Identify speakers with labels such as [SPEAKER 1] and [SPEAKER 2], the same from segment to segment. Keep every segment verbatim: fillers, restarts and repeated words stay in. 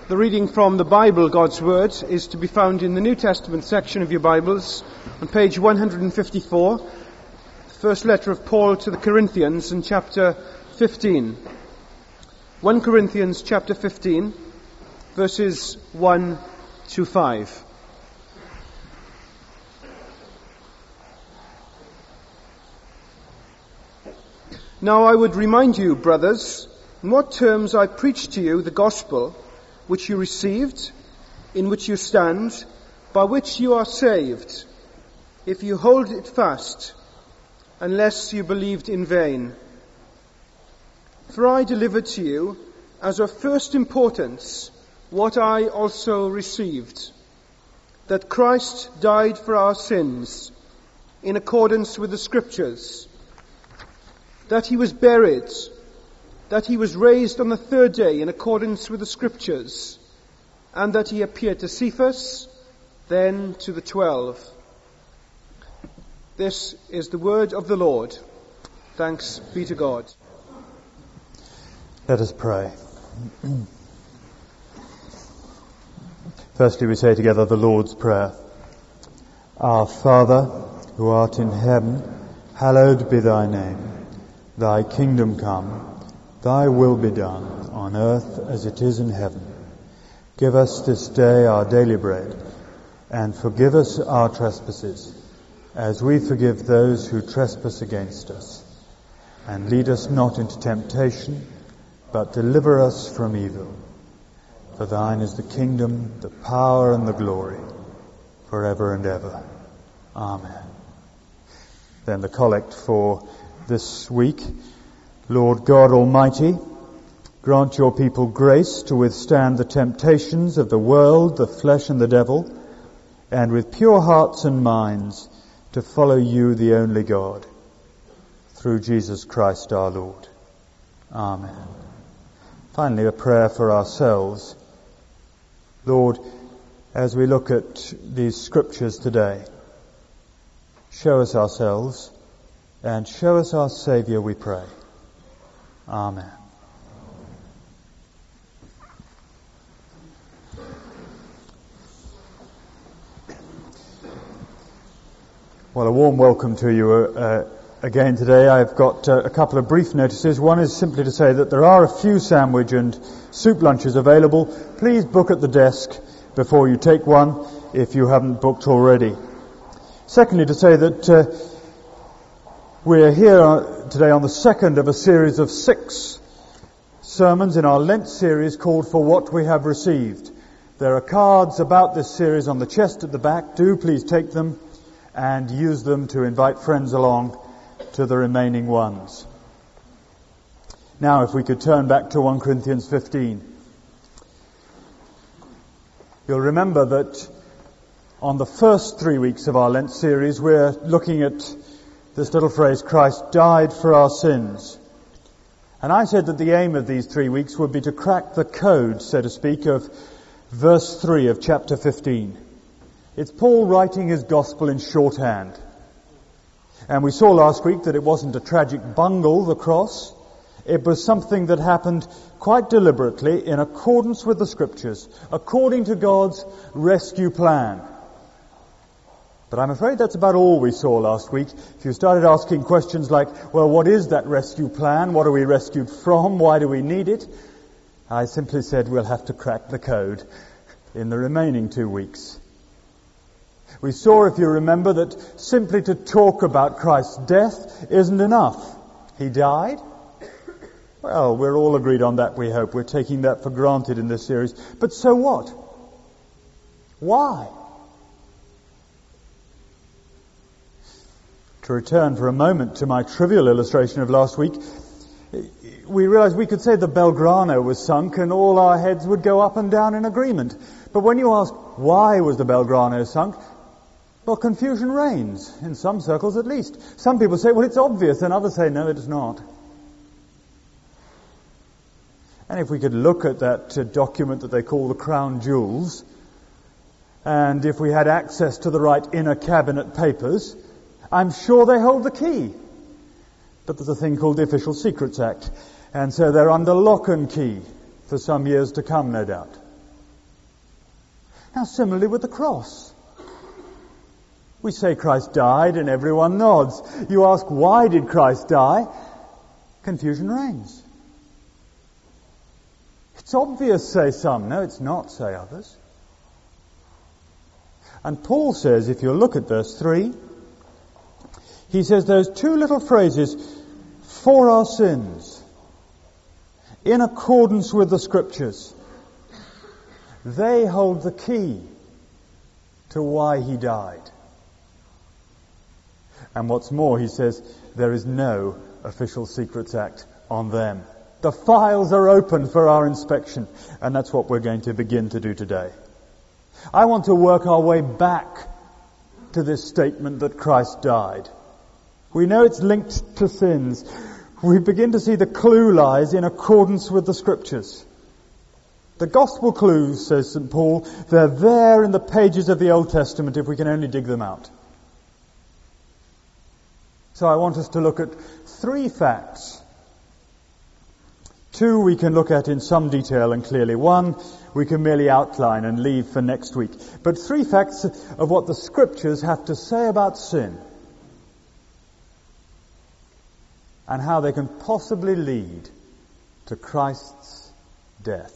[SPEAKER 1] The reading from the Bible, God's Word, is to be found in the New Testament section of your Bibles on page one hundred fifty-four, the first letter of Paul to the Corinthians in chapter fifteen. First Corinthians chapter fifteen, verses one to five. Now I would remind you, brothers, in what terms I preached to you the gospel which you received, in which you stand, by which you are saved, if you hold it fast, unless you believed in vain. For I delivered to you, as of first importance, what I also received, that Christ died for our sins, in accordance with the Scriptures, that he was buried, that he was raised on the third day in accordance with the Scriptures, and that he appeared to Cephas, then to the twelve. This is the word of the Lord. Thanks be to God.
[SPEAKER 2] Let us pray. Firstly, we say together the Lord's Prayer. Our Father, who art in heaven, hallowed be thy name. Thy kingdom come. Thy will be done, on earth as it is in heaven. Give us this day our daily bread, and forgive us our trespasses, as we forgive those who trespass against us. And lead us not into temptation, but deliver us from evil. For thine is the kingdom, the power, and the glory, forever and ever. Amen. Then the collect for this week. Lord God Almighty, grant your people grace to withstand the temptations of the world, the flesh, and the devil, and with pure hearts and minds to follow you, the only God, through Jesus Christ our Lord. Amen. Finally, a prayer for ourselves. Lord, as we look at these scriptures today, show us ourselves and show us our Saviour, we pray. Amen. Well, a warm welcome to you uh, again today. I've got uh, a couple of brief notices. One is simply to say that there are a few sandwich and soup lunches available. Please book at the desk before you take one if you haven't booked already. Secondly, to say that uh, we're here today on the second of a series of six sermons in our Lent series called For What We Have Received. There are cards about this series on the chest at the back. Do please take them and use them to invite friends along to the remaining ones. Now, if we could turn back to First Corinthians fifteen. You'll remember that on the first three weeks of our Lent series, we're looking at this little phrase, Christ died for our sins. And I said that the aim of these three weeks would be to crack the code, so to speak, of verse three of chapter fifteen. It's Paul writing his gospel in shorthand. And we saw last week that it wasn't a tragic bungle, the cross. It was something that happened quite deliberately in accordance with the Scriptures, according to God's rescue plan. But I'm afraid that's about all we saw last week. If you started asking questions like, well, what is that rescue plan? What are we rescued from? Why do we need it? I simply said we'll have to crack the code in the remaining two weeks. We saw, if you remember, that simply to talk about Christ's death isn't enough. He died. Well, we're all agreed on that, we hope. We're taking that for granted in this series. But so what? Why? To return for a moment to my trivial illustration of last week, we realized we could say the Belgrano was sunk and all our heads would go up and down in agreement. But when you ask, why was the Belgrano sunk? Well, confusion reigns, in some circles at least. Some people say, well, it's obvious, and others say, no, it's not. And if we could look at that uh, document that they call the Crown Jewels, and if we had access to the right inner cabinet papers, I'm sure they hold the key. But there's a thing called the Official Secrets Act, and so they're under lock and key for some years to come, no doubt. Now similarly with the cross. We say Christ died and everyone nods. You ask, why did Christ die? Confusion reigns. It's obvious, say some. No, it's not, say others. And Paul says, if you look at verse three, he says those two little phrases, for our sins, in accordance with the Scriptures, they hold the key to why he died. And what's more, he says, there is no Official Secrets Act on them. The files are open for our inspection, and that's what we're going to begin to do today. I want to work our way back to this statement that Christ died. We know it's linked to sins. We begin to see the clue lies in accordance with the Scriptures. The gospel clues, says Saint Paul, they're there in the pages of the Old Testament if we can only dig them out. So I want us to look at three facts. Two we can look at in some detail and clearly. One we can merely outline and leave for next week. But three facts of what the Scriptures have to say about sin and how they can possibly lead to Christ's death.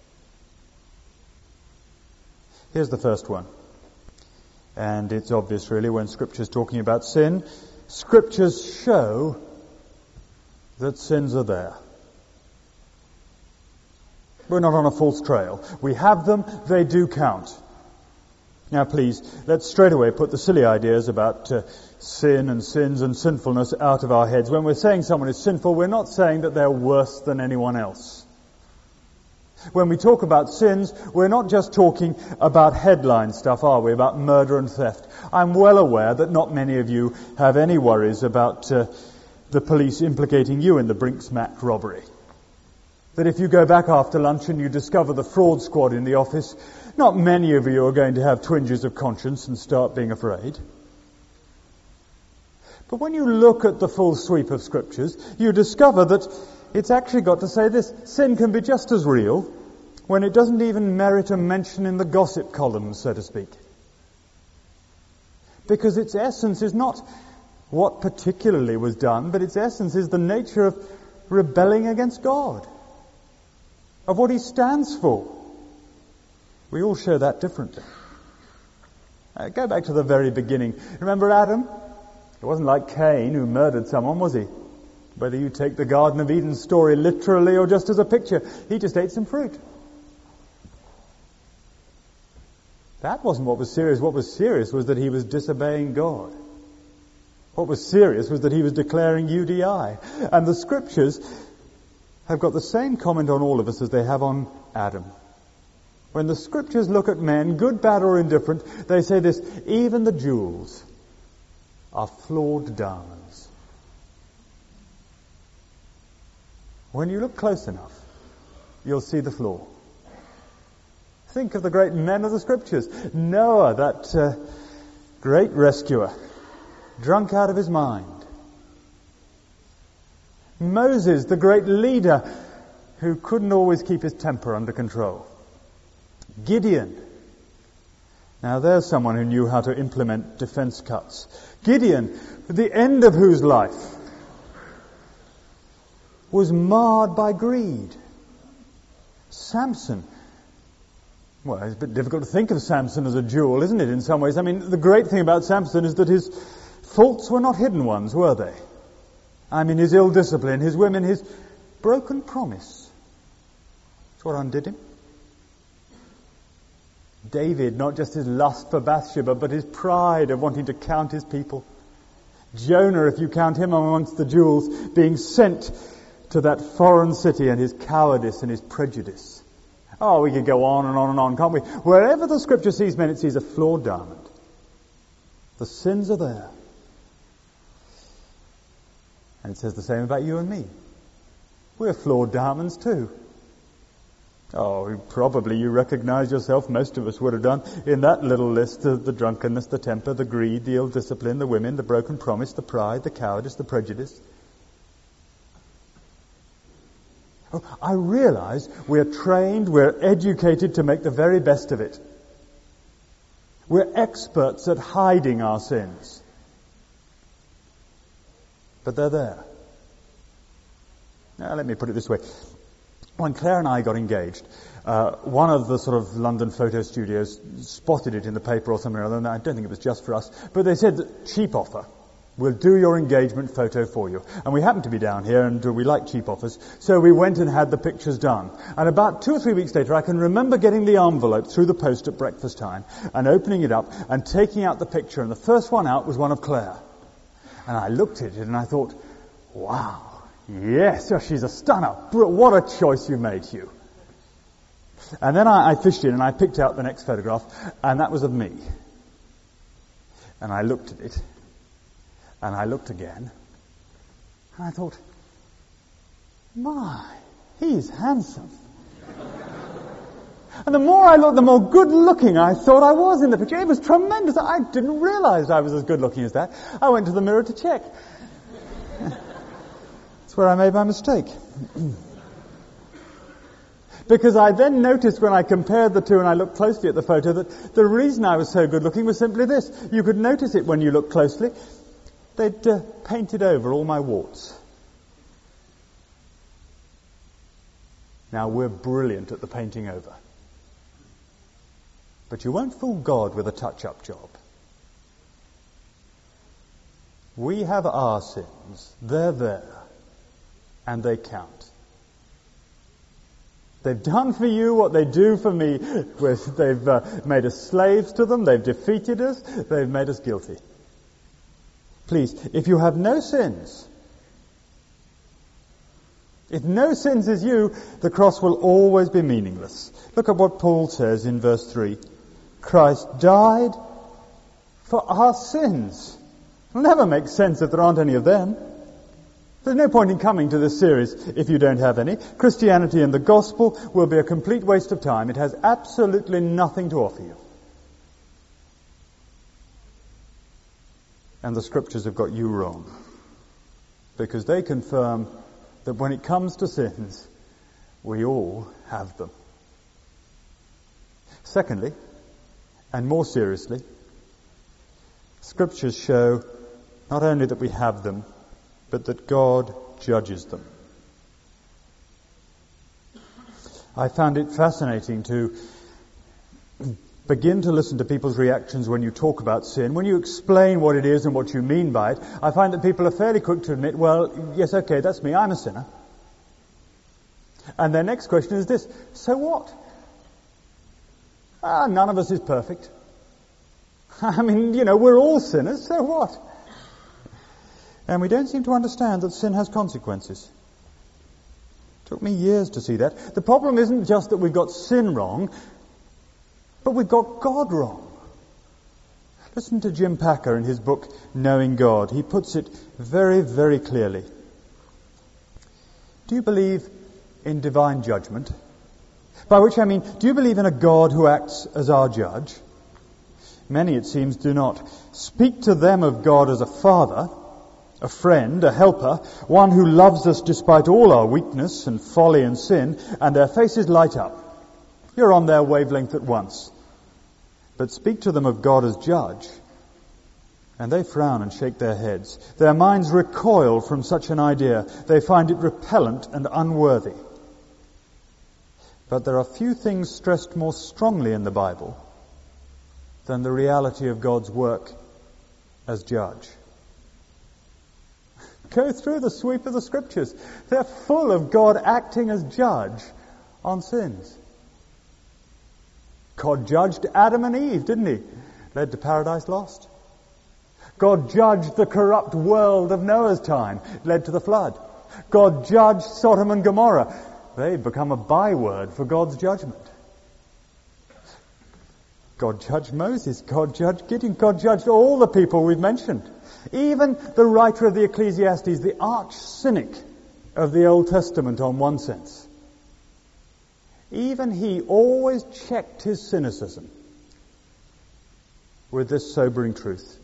[SPEAKER 2] Here's the first one. And it's obvious really when Scripture's talking about sin. Scriptures show that sins are there. We're not on a false trail. We have them, they do count. Now please, let's straight away put the silly ideas about uh, sin and sins and sinfulness out of our heads. When we're saying someone is sinful, we're not saying that they're worse than anyone else. When we talk about sins, we're not just talking about headline stuff, are we? About murder and theft. I'm well aware that not many of you have any worries about uh, the police implicating you in the Brinks-Mac robbery. That if you go back after lunch and you discover the fraud squad in the office, not many of you are going to have twinges of conscience and start being afraid. But when you look at the full sweep of Scriptures, you discover that it's actually got to say this: sin can be just as real when it doesn't even merit a mention in the gossip columns, so to speak. Because its essence is not what particularly was done, but its essence is the nature of rebelling against God, of what He stands for. We all show that differently. Uh, go back to the very beginning. Remember Adam? It wasn't like Cain who murdered someone, was he? Whether you take the Garden of Eden story literally or just as a picture, he just ate some fruit. That wasn't what was serious. What was serious was that he was disobeying God. What was serious was that he was declaring U D I. And the Scriptures have got the same comment on all of us as they have on Adam. When the Scriptures look at men, good, bad or indifferent, they say this: even the jewels are flawed diamonds. When you look close enough, you'll see the flaw. Think of the great men of the Scriptures. Noah, that uh, great rescuer, drunk out of his mind. Moses, the great leader, who couldn't always keep his temper under control. Gideon. Now there's someone who knew how to implement defense cuts. Gideon, the end of whose life was marred by greed. Samson. Well, it's a bit difficult to think of Samson as a jewel, isn't it, in some ways? I mean, the great thing about Samson is that his faults were not hidden ones, were they? I mean, his ill discipline, his women, his broken promise. That's what undid him. David, not just his lust for Bathsheba, but his pride of wanting to count his people. Jonah, if you count him amongst the jewels, being sent to that foreign city, and his cowardice and his prejudice. Oh, we could go on and on and on, can't we? Wherever the Scripture sees men, it sees a flawed diamond. The sins are there. And it says the same about you and me. We're flawed diamonds too. Oh, probably you recognize yourself, most of us would have done, in that little list of the drunkenness, the temper, the greed, the ill discipline, the women, the broken promise, the pride, the cowardice, the prejudice. Oh, I realize we're trained, we're educated to make the very best of it. We're experts at hiding our sins. But they're there. Now, let me put it this way. When Claire and I got engaged, uh, one of the sort of London photo studios spotted it in the paper or something or other, and I don't think it was just for us, but they said, cheap offer. We'll do your engagement photo for you. And we happened to be down here, and uh, we like cheap offers, so we went and had the pictures done. And about two or three weeks later, I can remember getting the envelope through the post at breakfast time, and opening it up, and taking out the picture, and the first one out was one of Claire. And I looked at it, and I thought, wow. Yes, oh, she's a stunner. What a choice you made, Hugh. And then I, I fished in and I picked out the next photograph, and that was of me. And I looked at it, and I looked again, and I thought, my, he's handsome. And the more I looked, the more good-looking I thought I was in the picture. It was tremendous. I didn't realize I was as good-looking as that. I went to the mirror to check. Where I made my mistake. Because I then noticed when I compared the two and I looked closely at the photo that the reason I was so good looking was simply this. You could notice it when you looked closely. They'd uh, painted over all my warts. Now, we're brilliant at the painting over. But you won't fool God with a touch-up job. We have our sins. They're there. And they count. They've done for you what they do for me. They've uh, made us slaves to them. They've defeated us. They've made us guilty. Please, if you have no sins, if no sins is you, the cross will always be meaningless. Look at what Paul says in verse three. Christ died for our sins. It'll never make sense if there aren't any of them. There's no point in coming to this series if you don't have any. Christianity and the gospel will be a complete waste of time. It has absolutely nothing to offer you. And the scriptures have got you wrong. Because they confirm that when it comes to sins, we all have them. Secondly, and more seriously, scriptures show not only that we have them, but that God judges them. I found it fascinating to begin to listen to people's reactions when you talk about sin. When you explain what it is and what you mean by it, I find that people are fairly quick to admit, well, yes, okay, that's me, I'm a sinner. And their next question is this, so what? Ah, none of us is perfect. I mean, you know, we're all sinners, so what? And we don't seem to understand that sin has consequences. It took me years to see that. The problem isn't just that we've got sin wrong, but we've got God wrong. Listen to Jim Packer in his book, Knowing God. He puts it very, very clearly. Do you believe in divine judgment? By which I mean, do you believe in a God who acts as our judge? Many, it seems, do not. Speak to them of God as a father, a friend, a helper, one who loves us despite all our weakness and folly and sin, and their faces light up. You're on their wavelength at once. But speak to them of God as judge, and they frown and shake their heads. Their minds recoil from such an idea. They find it repellent and unworthy. But there are few things stressed more strongly in the Bible than the reality of God's work as judge. Go through the sweep of the scriptures. They're full of God acting as judge on sins. God judged Adam and Eve, didn't he? Led to Paradise Lost. God judged the corrupt world of Noah's time. Led to the flood. God judged Sodom and Gomorrah. They've become a byword for God's judgment. God judged Moses. God judged Gideon. God judged all the people we've mentioned. Even the writer of the Ecclesiastes, the arch cynic of the Old Testament on one sense, even he always checked his cynicism with this sobering truth.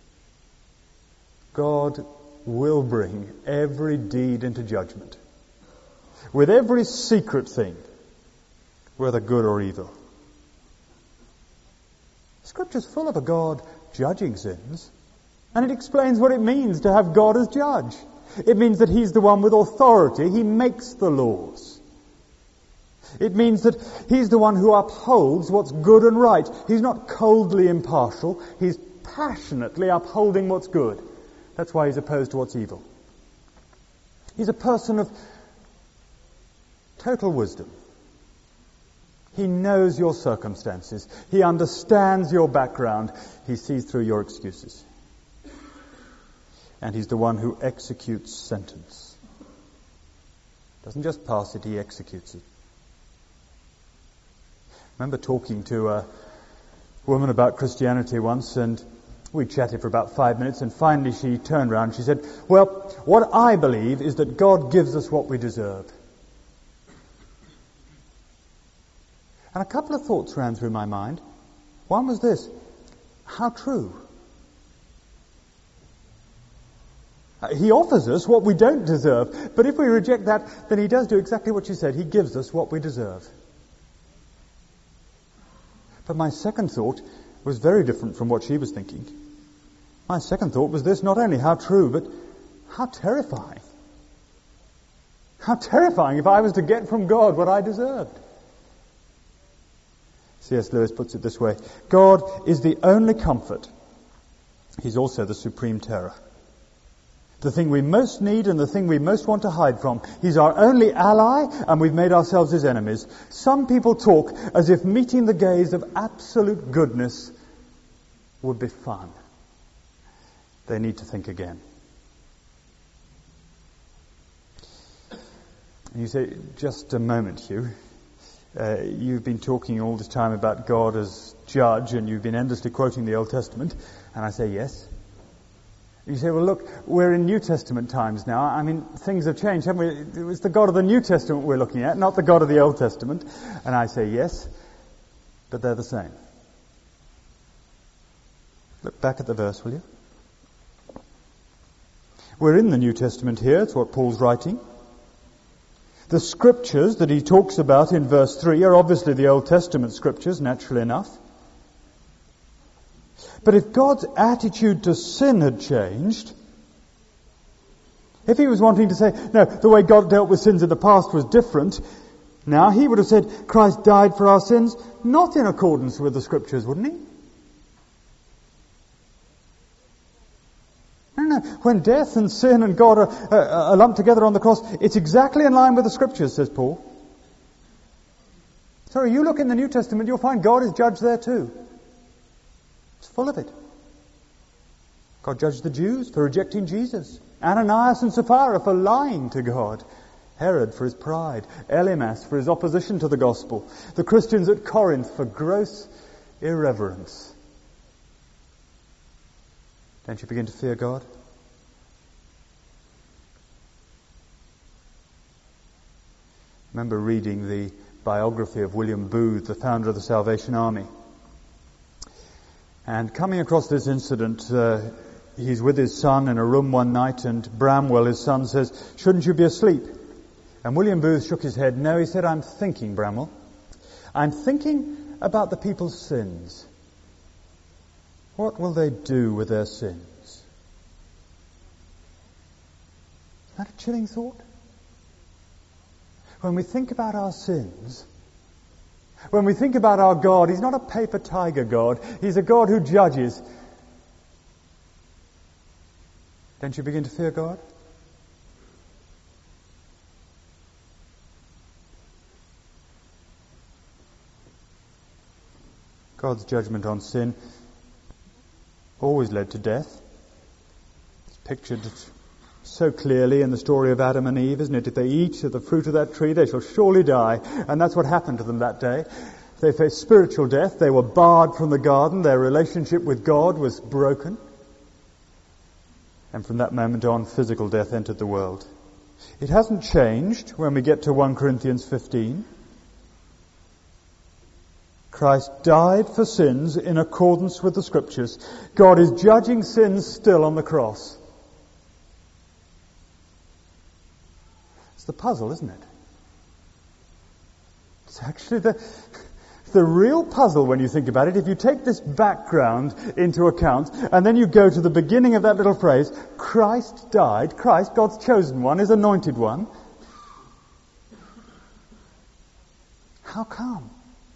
[SPEAKER 2] God will bring every deed into judgment, with every secret thing, whether good or evil. Scripture's full of a God judging sins. And it explains what it means to have God as judge. It means that He's the one with authority. He makes the laws. It means that He's the one who upholds what's good and right. He's not coldly impartial. He's passionately upholding what's good. That's why He's opposed to what's evil. He's a person of total wisdom. He knows your circumstances. He understands your background. He sees through your excuses. And He's the one who executes sentence. Doesn't just pass it, He executes it. I remember talking to a woman about Christianity once, and we chatted for about five minutes, and finally she turned around and she said, well, what I believe is that God gives us what we deserve. And a couple of thoughts ran through my mind. One was this: how true. He offers us what we don't deserve, but if we reject that, then He does do exactly what she said. He gives us what we deserve. But my second thought was very different from what she was thinking. My second thought was this: not only how true, but how terrifying. How terrifying if I was to get from God what I deserved. C S Lewis puts it this way: God is the only comfort. He's also the supreme terror. The thing we most need and the thing we most want to hide from. He's our only ally, and we've made ourselves His enemies. Some people talk as if meeting the gaze of absolute goodness would be fun. They need to think again. And you say, just a moment, Hugh. Uh, you've been talking all this time about God as judge, and you've been endlessly quoting the Old Testament. And I say, yes. You say, well, look, we're in New Testament times now. I mean, things have changed, haven't we? It was the God of the New Testament we're looking at, not the God of the Old Testament. And I say, yes, but they're the same. Look back at the verse, will you? We're in the New Testament here. It's what Paul's writing. The scriptures that he talks about in verse three are obviously the Old Testament scriptures, naturally enough. But if God's attitude to sin had changed, if He was wanting to say, no, the way God dealt with sins in the past was different, now He would have said, Christ died for our sins, not in accordance with the scriptures, wouldn't He? No, no. When death and sin and God are, uh, are lumped together on the cross, it's exactly in line with the scriptures, says Paul. So you look in the New Testament, you'll find God is judge there too. It's full of it. God judged the Jews for rejecting Jesus. Ananias and Sapphira for lying to God. Herod for his pride. Elymas for his opposition to the gospel. The Christians at Corinth for gross irreverence. Don't you begin to fear God? I remember reading the biography of William Booth, the founder of the Salvation Army. And coming across this incident, uh, he's with his son in a room one night, and Bramwell, his son, says, shouldn't you be asleep? And William Booth shook his head. No, he said, I'm thinking, Bramwell. I'm thinking about the people's sins. What will they do with their sins? Is that a chilling thought? When we think about our sins, when we think about our God, He's not a paper tiger God. He's a God who judges. Don't you begin to fear God? God's judgment on sin always led to death. It's pictured so clearly in the story of Adam and Eve, isn't it? If they eat of the fruit of that tree, they shall surely die. And that's what happened to them that day. They faced spiritual death. They were barred from the garden. Their relationship with God was broken. And from that moment on, physical death entered the world. It hasn't changed when we get to First Corinthians fifteen. Christ died for sins in accordance with the Scriptures. God is judging sins still on the cross. It's the puzzle, isn't it? It's actually the the real puzzle when you think about it. If you take this background into account, and then you go to the beginning of that little phrase, Christ died, Christ, God's chosen one, His anointed one. How come?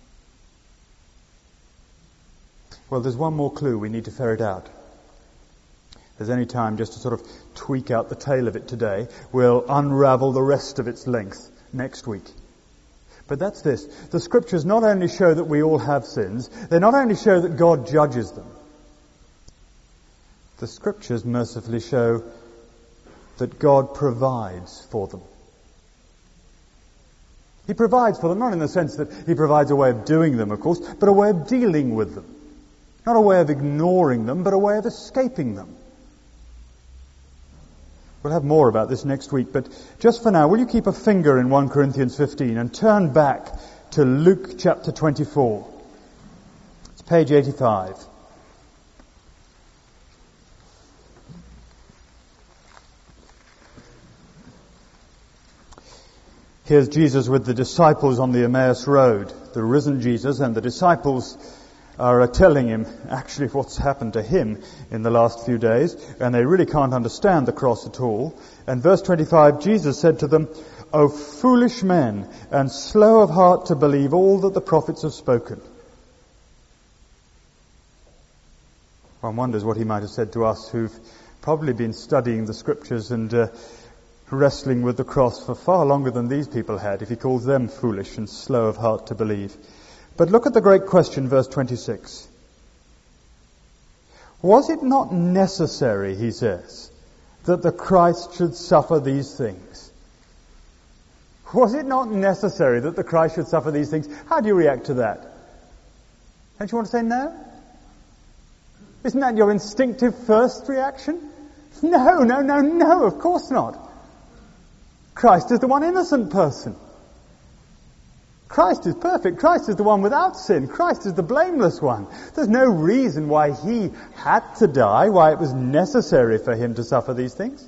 [SPEAKER 2] Well, there's one more clue we need to ferret out. There's only time just to sort of tweak out the tail of it today. We'll unravel the rest of its length next week. But that's this. The Scriptures not only show that we all have sins, they not only show that God judges them. The Scriptures mercifully show that God provides for them. He provides for them, not in the sense that He provides a way of doing them, of course, but a way of dealing with them. Not a way of ignoring them, but a way of escaping them. We'll have more about this next week, but just for now, will you keep a finger in First Corinthians fifteen and turn back to Luke chapter twenty-four. It's page eighty-five. Here's Jesus with the disciples on the Emmaus Road, the risen Jesus, and the disciples are telling him actually what's happened to him in the last few days, and they really can't understand the cross at all. And verse twenty-five, Jesus said to them, "O foolish men, and slow of heart to believe all that the prophets have spoken." One wonders what he might have said to us who've probably been studying the Scriptures and uh, wrestling with the cross for far longer than these people had, if he calls them foolish and slow of heart to believe. But look at the great question, verse twenty-six. Was it not necessary, he says, that the Christ should suffer these things? Was it not necessary that the Christ should suffer these things? How do you react to that? Don't you want to say no? Isn't that your instinctive first reaction? No, no, no, no, of course not. Christ is the one innocent person. Christ is perfect. Christ is the one without sin. Christ is the blameless one. There's no reason why he had to die, why it was necessary for him to suffer these things.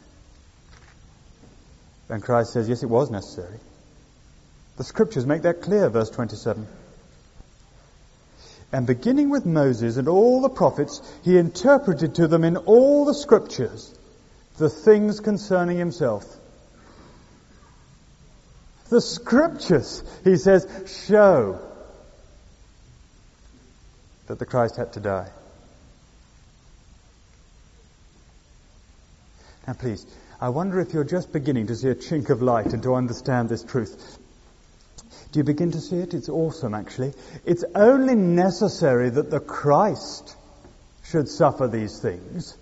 [SPEAKER 2] And Christ says, yes, it was necessary. The Scriptures make that clear, verse twenty-seven. And beginning with Moses and all the prophets, he interpreted to them in all the Scriptures the things concerning himself. The Scriptures, he says, show that the Christ had to die. Now please, I wonder if you're just beginning to see a chink of light and to understand this truth. Do you begin to see it? It's awesome, actually. It's only necessary that the Christ should suffer these things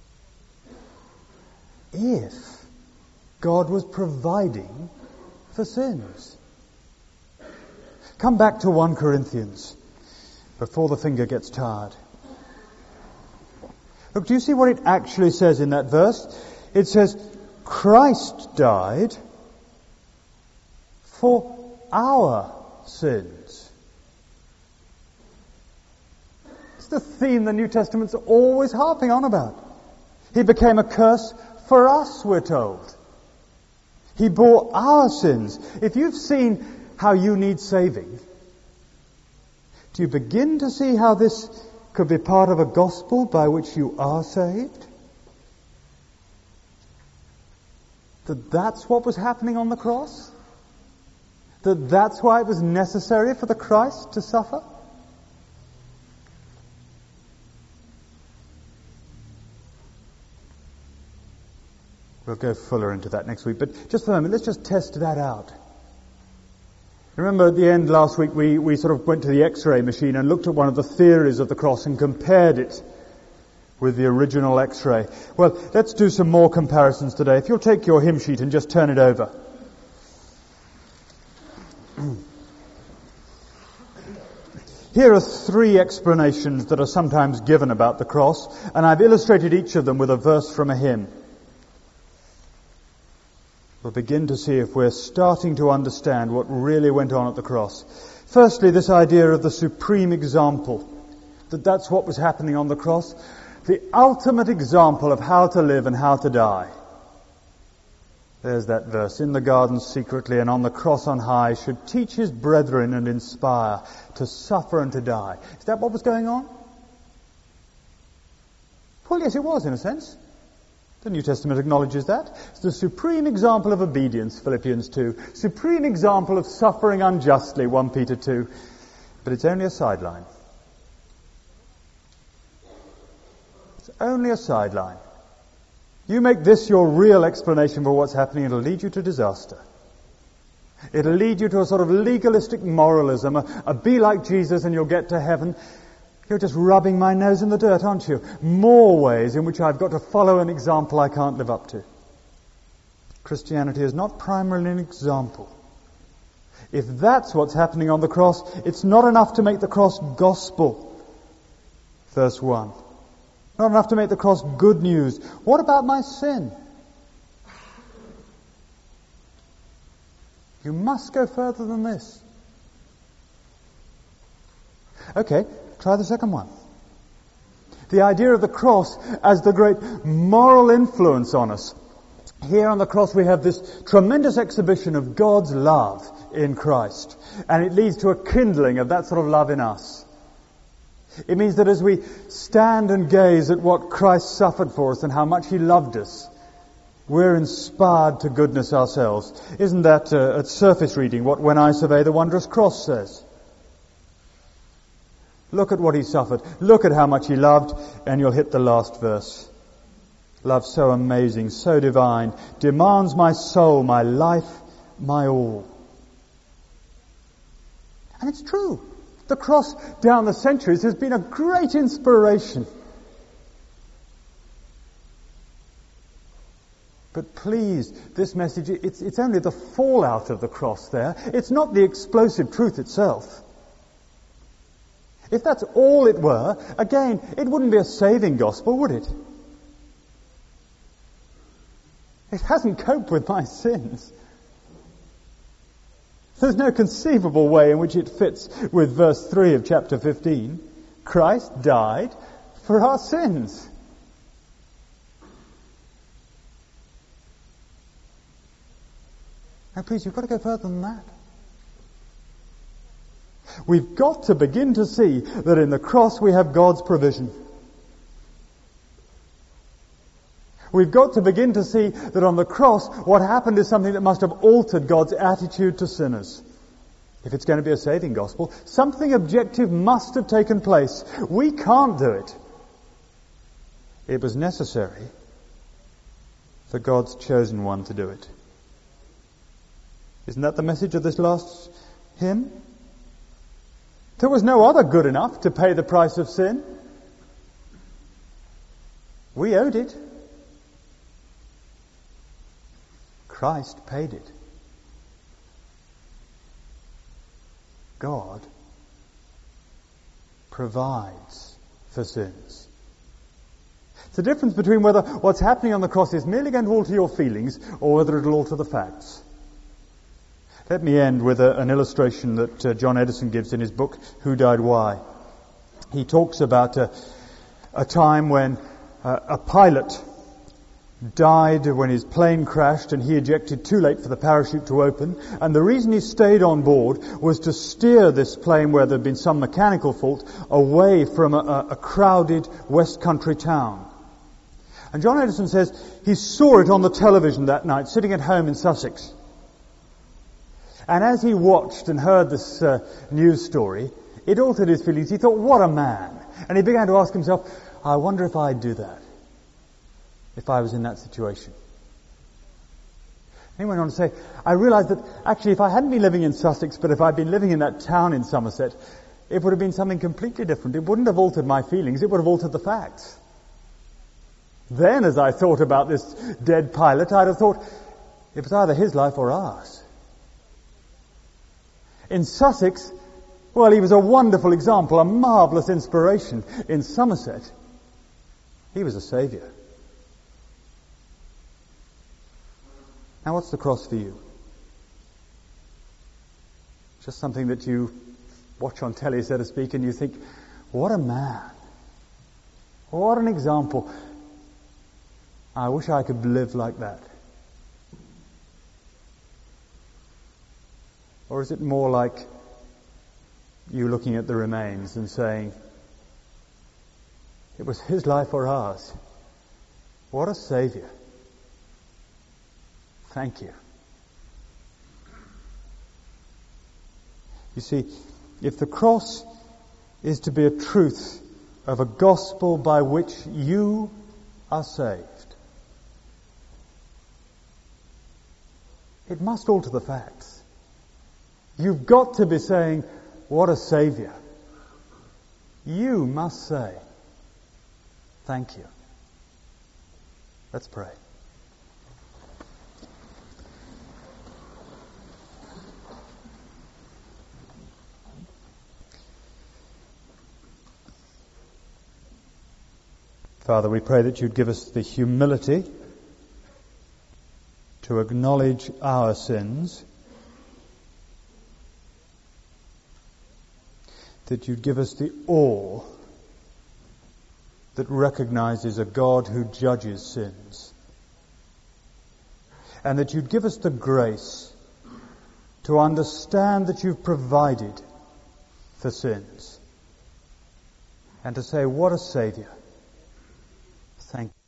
[SPEAKER 2] if God was providing for sins. Come back to First Corinthians before the finger gets tired. Look, do you see what it actually says in that verse? It says, Christ died for our sins. It's the theme the New Testament's always harping on about. He became a curse for us, we're told. He bore our sins. If you've seen how you need saving, do you begin to see how this could be part of a gospel by which you are saved? That that's what was happening on the cross? That that's why it was necessary for the Christ to suffer? We'll go fuller into that next week, but just for a moment, let's just test that out. Remember at the end last week we, we sort of went to the X-ray machine and looked at one of the theories of the cross and compared it with the original X-ray. Well, let's do some more comparisons today. If you'll take your hymn sheet and just turn it over. Here are three explanations that are sometimes given about the cross, and I've illustrated each of them with a verse from a hymn. We'll begin to see if we're starting to understand what really went on at the cross. Firstly, this idea of the supreme example, that that's what was happening on the cross, the ultimate example of how to live and how to die. There's that verse. In the garden secretly and on the cross on high should teach his brethren and inspire to suffer and to die. Is that what was going on? Well, yes, it was in a sense. The New Testament acknowledges that. It's the supreme example of obedience, Philippians two. Supreme example of suffering unjustly, First Peter two. But it's only a sideline. It's only a sideline. You make this your real explanation for what's happening, it'll lead you to disaster. It'll lead you to a sort of legalistic moralism, a, a be like Jesus and you'll get to heaven. You're just rubbing my nose in the dirt, aren't you? More ways in which I've got to follow an example I can't live up to. Christianity is not primarily an example. If that's what's happening on the cross, it's not enough to make the cross gospel. Verse one. Not enough to make the cross good news. What about my sin? You must go further than this. Okay, try the second one. The idea of the cross as the great moral influence on us. Here on the cross we have this tremendous exhibition of God's love in Christ. And it leads to a kindling of that sort of love in us. It means that as we stand and gaze at what Christ suffered for us and how much He loved us, we're inspired to goodness ourselves. Isn't that uh, at surface reading what When I Survey the Wondrous Cross says? Look at what He suffered. Look at how much He loved, and you'll hit the last verse. Love so amazing, so divine, demands my soul, my life, my all. And it's true. The cross down the centuries has been a great inspiration. But please, this message, it's, it's only the fallout of the cross there. It's not the explosive truth itself. If that's all it were, again, it wouldn't be a saving gospel, would it? It hasn't coped with my sins. There's no conceivable way in which it fits with verse three of chapter fifteen. Christ died for our sins. Now please, you've got to go further than that. We've got to begin to see that in the cross we have God's provision. We've got to begin to see that on the cross what happened is something that must have altered God's attitude to sinners. If it's going to be a saving gospel, something objective must have taken place. We can't do it. It was necessary for God's chosen one to do it. Isn't that the message of this last hymn? There was no other good enough to pay the price of sin. We owed it. Christ paid it. God provides for sins. It's the difference between whether what's happening on the cross is merely going to alter your feelings or whether it'll alter the facts. Let me end with a, an illustration that uh, John Edison gives in his book, Who Died Why? He talks about a, a time when uh, a pilot died when his plane crashed and he ejected too late for the parachute to open. And the reason he stayed on board was to steer this plane, where there had been some mechanical fault, away from a, a crowded West Country town. And John Edison says he saw it on the television that night, sitting at home in Sussex. And as he watched and heard this uh, news story, it altered his feelings. He thought, what a man. And he began to ask himself, I wonder if I'd do that, if I was in that situation. And he went on to say, I realized that actually if I hadn't been living in Sussex, but if I'd been living in that town in Somerset, it would have been something completely different. It wouldn't have altered my feelings, it would have altered the facts. Then, as I thought about this dead pilot, I'd have thought, it was either his life or ours. In Sussex, well, he was a wonderful example, a marvellous inspiration. In Somerset, he was a saviour. Now, what's the cross for you? Just something that you watch on telly, so to speak, and you think, what a man. What an example. I wish I could live like that. Or is it more like you looking at the remains and saying, it was his life or ours. What a Saviour. Thank you. You see, if the cross is to be a truth of a gospel by which you are saved, it must alter the facts. You've got to be saying, what a Saviour. You must say, thank you. Let's pray. Father, we pray that you'd give us the humility to acknowledge our sins, that you'd give us the awe that recognizes a God who judges sins, and that you'd give us the grace to understand that you've provided for sins, and to say, what a Saviour. Thank you.